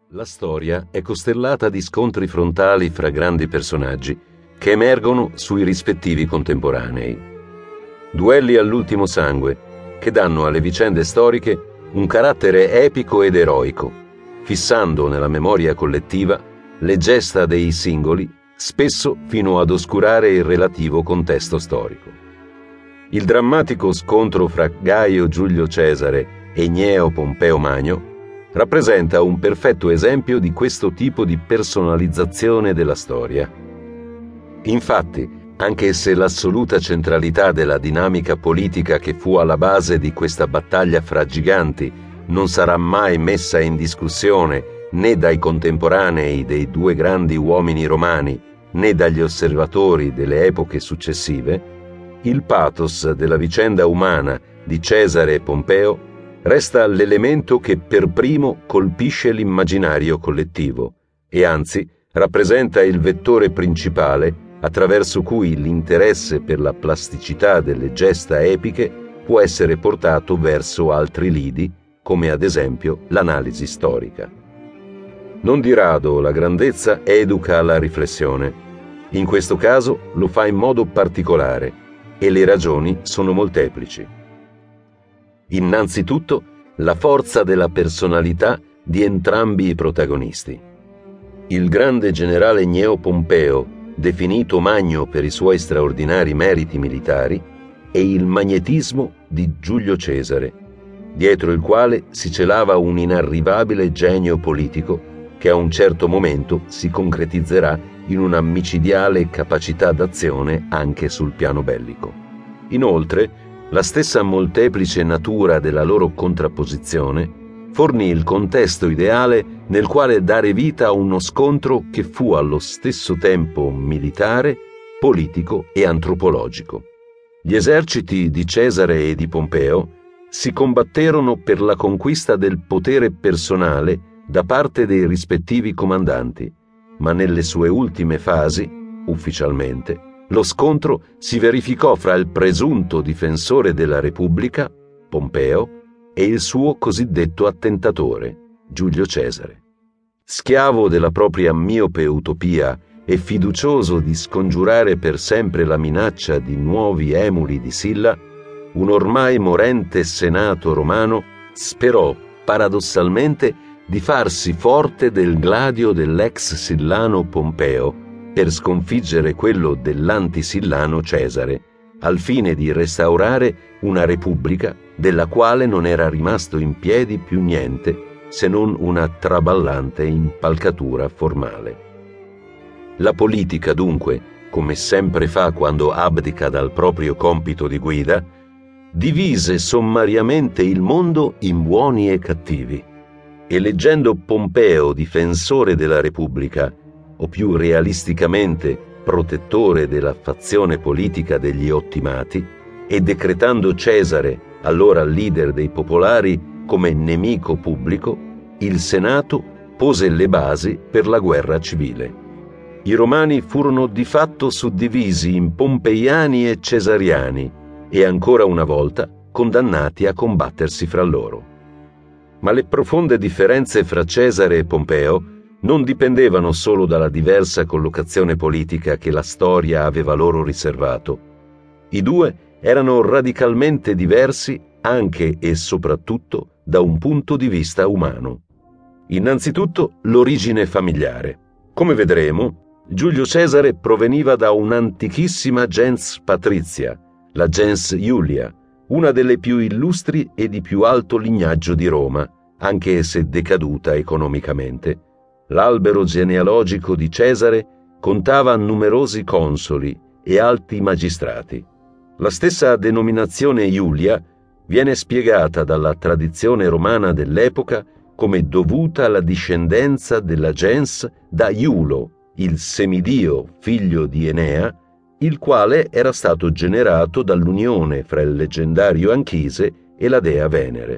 La storia è costellata di scontri frontali fra grandi personaggi che emergono sui rispettivi contemporanei. Duelli all'ultimo sangue che danno alle vicende storiche un carattere epico ed eroico, fissando nella memoria collettiva le gesta dei singoli, spesso fino ad oscurare il relativo contesto storico. Il drammatico scontro fra Gaio Giulio Cesare e Gneo Pompeo Magno rappresenta un perfetto esempio di questo tipo di personalizzazione della storia. Infatti, anche se l'assoluta centralità della dinamica politica che fu alla base di questa battaglia fra giganti non sarà mai messa in discussione né dai contemporanei dei due grandi uomini romani né dagli osservatori delle epoche successive, il pathos della vicenda umana di Cesare e Pompeo resta l'elemento che per primo colpisce l'immaginario collettivo e anzi rappresenta il vettore principale attraverso cui l'interesse per la plasticità delle gesta epiche può essere portato verso altri lidi, come ad esempio l'analisi storica. Non di rado la grandezza educa alla riflessione. In questo caso lo fa in modo particolare e le ragioni sono molteplici. Innanzitutto, la forza della personalità di entrambi i protagonisti. Il grande generale Gneo Pompeo, definito Magno per i suoi straordinari meriti militari, e il magnetismo di Giulio Cesare, dietro il quale si celava un inarrivabile genio politico che a un certo momento si concretizzerà in una micidiale capacità d'azione anche sul piano bellico. Inoltre, la stessa molteplice natura della loro contrapposizione fornì il contesto ideale nel quale dare vita a uno scontro che fu allo stesso tempo militare, politico e antropologico. Gli eserciti di Cesare e di Pompeo si combatterono per la conquista del potere personale da parte dei rispettivi comandanti, ma nelle sue ultime fasi, ufficialmente, lo scontro si verificò fra il presunto difensore della Repubblica, Pompeo, e il suo cosiddetto attentatore, Giulio Cesare. Schiavo della propria miope utopia e fiducioso di scongiurare per sempre la minaccia di nuovi emuli di Silla, un ormai morente senato romano sperò paradossalmente di farsi forte del gladio dell'ex sillano Pompeo per sconfiggere quello dell'antisillano Cesare, al fine di restaurare una repubblica della quale non era rimasto in piedi più niente se non una traballante impalcatura formale. La politica, dunque, come sempre fa quando abdica dal proprio compito di guida, divise sommariamente il mondo in buoni e cattivi. Eleggendo Pompeo difensore della Repubblica, o più realisticamente protettore della fazione politica degli ottimati, e decretando Cesare, allora leader dei popolari, come nemico pubblico, il Senato pose le basi per la guerra civile. I romani furono di fatto suddivisi in pompeiani e cesariani e ancora una volta condannati a combattersi fra loro. Ma le profonde differenze fra Cesare e Pompeo non dipendevano solo dalla diversa collocazione politica che la storia aveva loro riservato. I due erano radicalmente diversi anche e soprattutto da un punto di vista umano. Innanzitutto l'origine familiare. Come vedremo, Giulio Cesare proveniva da un'antichissima gens patrizia, la gens Iulia, una delle più illustri e di più alto lignaggio di Roma, anche se decaduta economicamente. L'albero genealogico di Cesare contava numerosi consoli e alti magistrati. La stessa denominazione Iulia viene spiegata dalla tradizione romana dell'epoca come dovuta alla discendenza della gens da Iulo, il semidio figlio di Enea, il quale era stato generato dall'unione fra il leggendario Anchise e la dea Venere.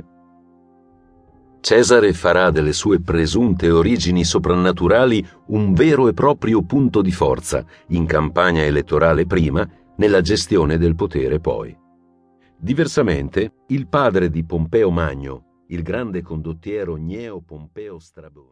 Cesare farà delle sue presunte origini soprannaturali un vero e proprio punto di forza, in campagna elettorale prima, nella gestione del potere poi. Diversamente, il padre di Pompeo Magno, il grande condottiero Gneo Pompeo Strabone,